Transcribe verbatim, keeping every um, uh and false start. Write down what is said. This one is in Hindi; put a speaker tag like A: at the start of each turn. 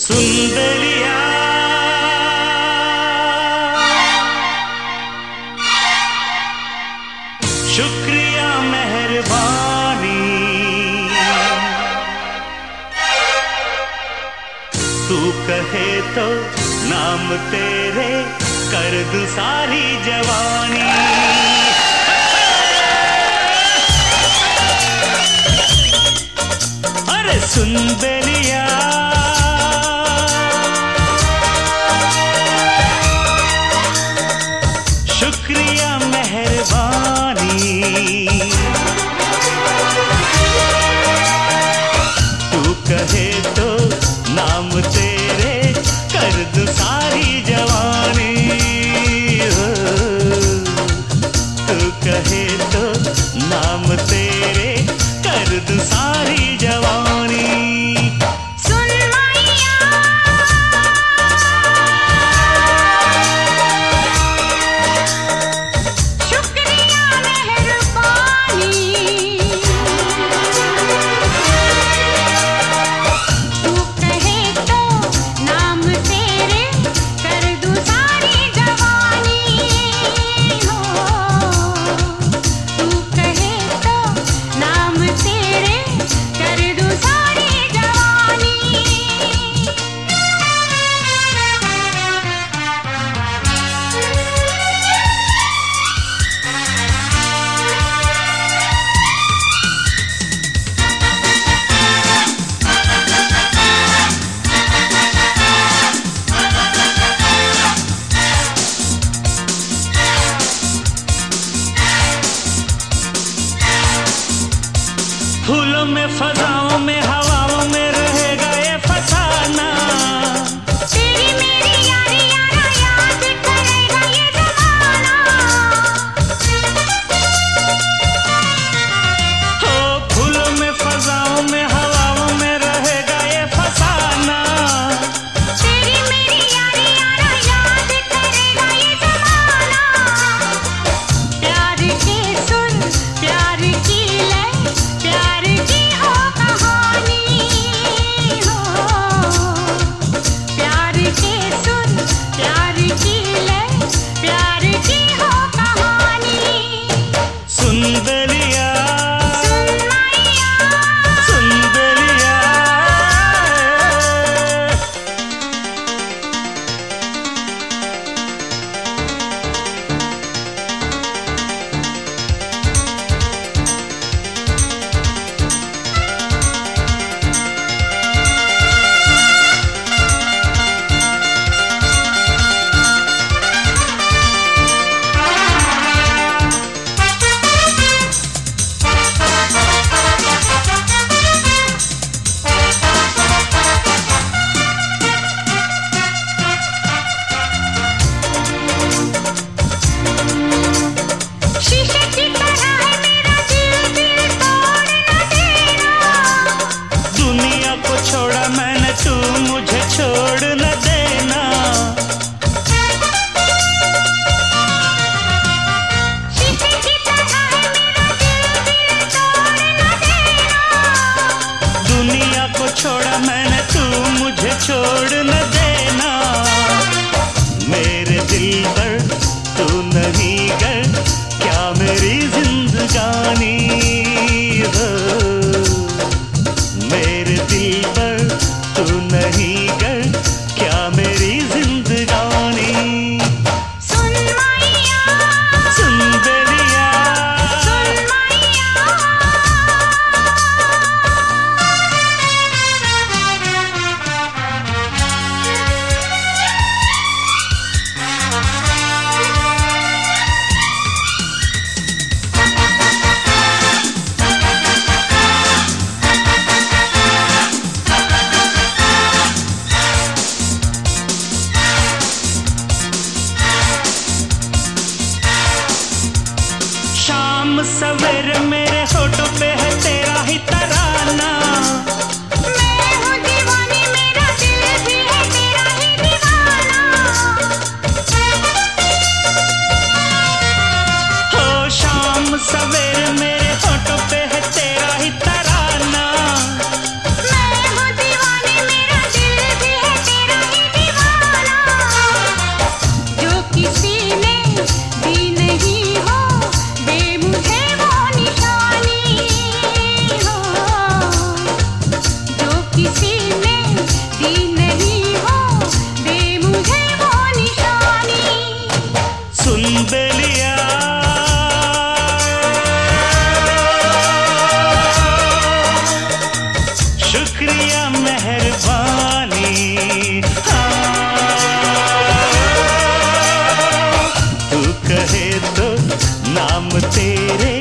A: सुंदरिया शुक्रिया मेहरबानी, तू कहे तो नाम तेरे कर दूं सारी जवानी। अरे सुंदरिया शुक्रिया मेहरबानी, तू कहे तो नाम तेरे कर दूं सारी जवानी। तू कहे तो नाम तेरे कर दूं सारी जवानी। फूलों में फजाओं में हवाओं में रहेगा ये फसाना,
B: तेरी मेरी यारी यारा याद करेगा ये जमाना।
A: हो फूलों में फजाओं में हवाओं में रहेगा ये फसाना,
B: तेरी मेरी यारी यारा याद करेगा ये जमाना। प्यार के सुर प्यार की लय प्यार की हो कहानी हो। प्यार के सुर प्यार की लय प्यार की हो कहानी।
A: सुंदरिया
B: सुन मैया
A: सुंदरिया
B: शीशे की तरह है मेरा दिल, दिल तोड़ न देना।
A: दुनिया को छोड़ा मैंने, तू मुझे छोड़ न देना।
B: शीशे की तरह है मेरा दिल, दिल तोड़ न देना।
A: दुनिया को छोड़ा मैंने, तू मुझे छोड़ न देना। मेरे दिल पर तू नहीं गर क्या मेरी जिंदगानी हो। मेरे दिल पर तू नहीं गर क्या मेरी जिंदगानी।
B: सुन मैया
A: सुंदरिया
B: सुन मैया
A: शाम सवेरे मेरे होठों पे है तेरा ही तराना।
B: मैं हूँ दीवानी मेरा दिल भी है तेरा ही दीवाना।
A: हो शाम सवेरे मेरे होठों पे है तेरा ही तराना।
B: मैं हूँ दीवानी मेरा दिल भी है
A: तेरे